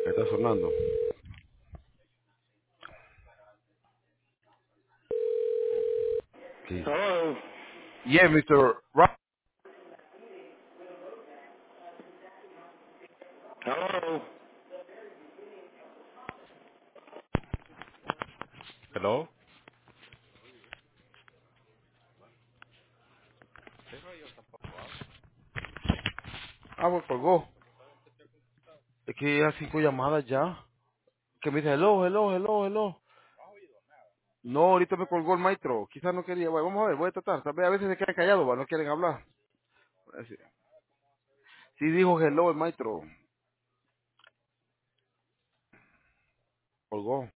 Está sonando. ¿Qué dice? Hello. Yeah, Mr. Rock. Hello. Hello. Ah, pues colgó. Es que ya 5 llamadas ya. Que me dice, hello, hello, hello, hello. No, ahorita me colgó el maestro. Quizás no quería. Bueno, vamos a ver, voy a tratar. Tal vez a veces se quedan callados, no quieren hablar. Sí, sí dijo hello el maestro. Colgó.